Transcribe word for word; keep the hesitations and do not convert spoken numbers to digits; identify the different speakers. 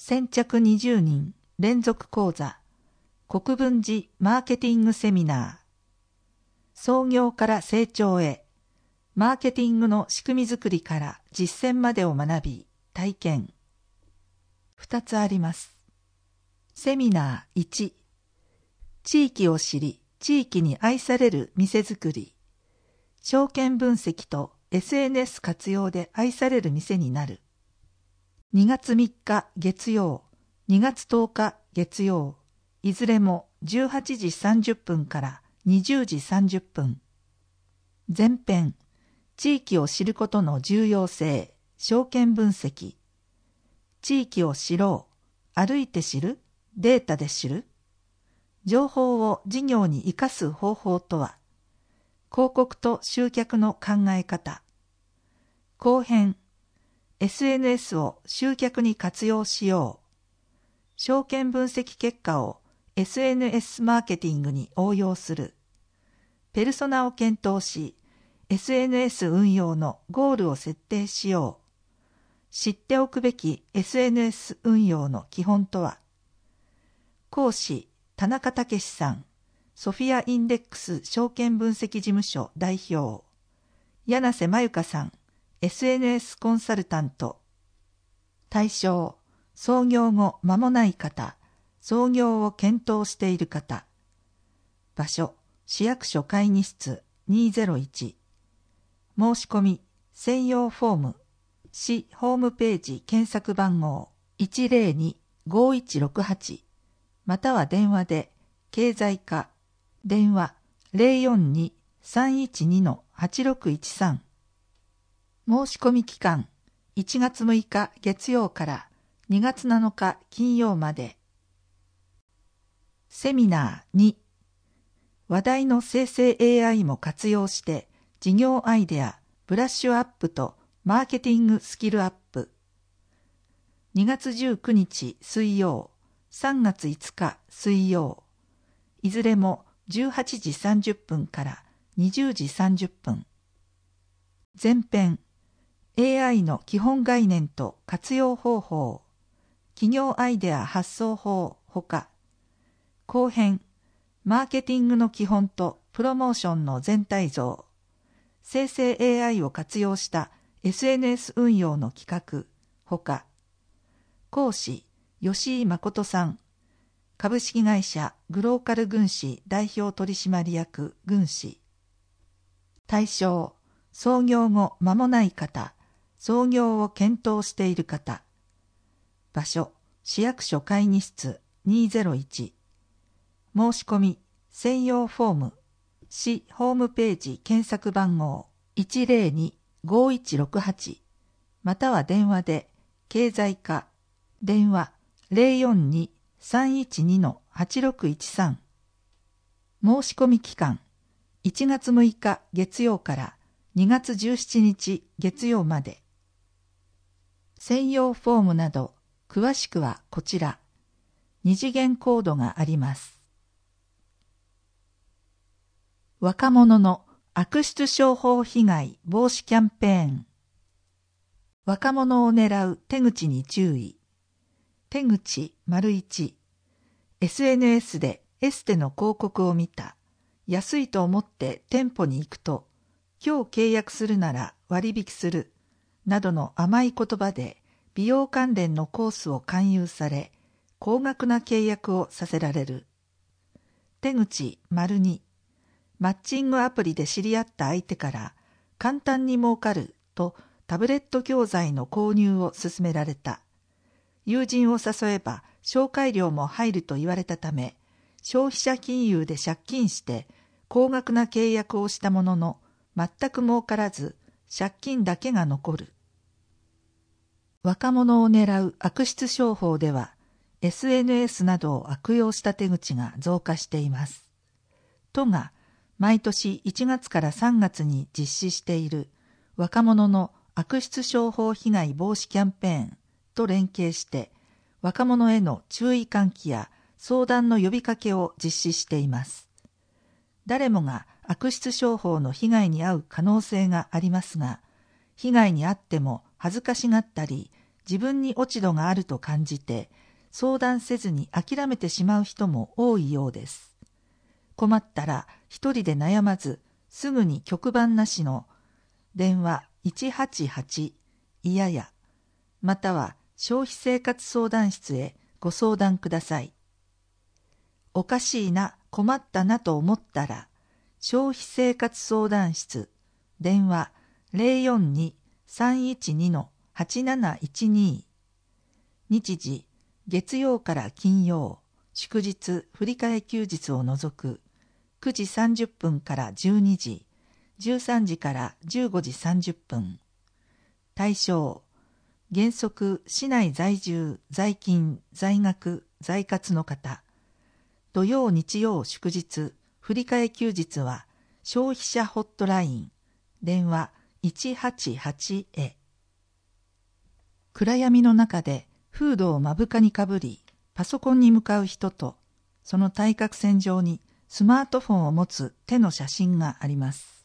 Speaker 1: 先着にじゅうにん連続講座国分寺マーケティングセミナー、創業から成長へ、マーケティングの仕組み作りから実践までを学び体験。ふたつあります。セミナーいち、地域を知り地域に愛される店づくり、証券分析と エスエヌエス 活用で愛される店になる。にがつみっか月曜、にがつとおか月曜、いずれもじゅうはちじさんじゅっぷんからにじゅうじさんじゅっぷん。前編、地域を知ることの重要性、証券分析。地域を知ろう、歩いて知る、データで知る。情報を事業に生かす方法とは。広告と集客の考え方。後編、エスエヌエス を集客に活用しよう。証券分析結果を エスエヌエス マーケティングに応用する。ペルソナを検討し、エスエヌエス 運用のゴールを設定しよう。知っておくべき エスエヌエス 運用の基本とは。講師、田中武さん、ソフィアインデックス証券分析事務所代表。柳瀬真由香さん、エスエヌエス コンサルタント。対象、創業後間もない方、創業を検討している方。場所、市役所会議室にーまるいち。申し込み、専用フォーム、市ホームページ検索番号 いちまるに ごいちろくはち、または電話で、経済課、電話 ゼロよんに さんいちに はちろくいちさん。申し込み期間、いちがつむいか月曜からにがつなのか金曜まで。セミナーに、話題の生成 エーアイ も活用して事業アイデア、ブラッシュアップとマーケティングスキルアップ。にがつじゅうくにち水曜、さんがついつか水曜。いずれもじゅうはちじさんじゅっぷんからにじゅうじさんじゅっぷん。前編、エーアイ の基本概念と活用方法、企業アイデア発想法ほか。後編、マーケティングの基本とプロモーションの全体像、生成 エーアイ を活用した エスエヌエス 運用の企画ほか。講師、吉井誠さん、株式会社グローカル軍師代表取締役軍師。対象、創業後間もない方、創業を検討している方。場所、市役所会議室にーまるいち。申し込み、専用フォーム、市ホームページ検索番号 いちまるに ごいちろくはち、または電話で、経済課、電話 ゼロよんに さんいちに はちろくいちさん。申し込み期間、いちがつむいか月曜からにがつじゅうしちにち月曜まで。専用フォームなど、詳しくはこちら。二次元コードがあります。若者の悪質商法被害防止キャンペーン。若者を狙う手口に注意。手口 いち、エスエヌエス でエステの広告を見た。安いと思って店舗に行くと、今日契約するなら割引する。などの甘い言葉で美容関連のコースを勧誘され、高額な契約をさせられる。手口 に、マッチングアプリで知り合った相手から簡単に儲かるとタブレット教材の購入を勧められた。友人を誘えば紹介料も入ると言われたため、消費者金融で借金して高額な契約をしたものの全く儲からず借金だけが残る。若者を狙う悪質商法では エスエヌエス などを悪用した手口が増加しています。都が毎年いちがつからさんがつに実施している若者の悪質商法被害防止キャンペーンと連携して若者への注意喚起や相談の呼びかけを実施しています。誰もが悪質商法の被害に遭う可能性がありますが、被害に遭っても恥ずかしがったり自分に落ち度があると感じて相談せずに諦めてしまう人も多いようです。困ったら一人で悩まず、すぐに局番なしの電話いちはちはちいやや、または消費生活相談室へご相談ください。おかしいな、困ったなと思ったら、消費生活相談室、電話 ゼロよんに さんいちに はちなないちに。日時、月曜から金曜、祝日、振り替え休日を除く、くじさんじゅっぷんからじゅうにじ、じゅうさんじからじゅうごじさんじゅっぷん。対象、原則市内在住、在勤、在学、在活の方。土曜日曜祝日、振り替え休日は消費者ホットライン、電話いちはちはちへ。暗闇の中でフードを目深にかぶり、パソコンに向かう人と、その対角線上にスマートフォンを持つ手の写真があります。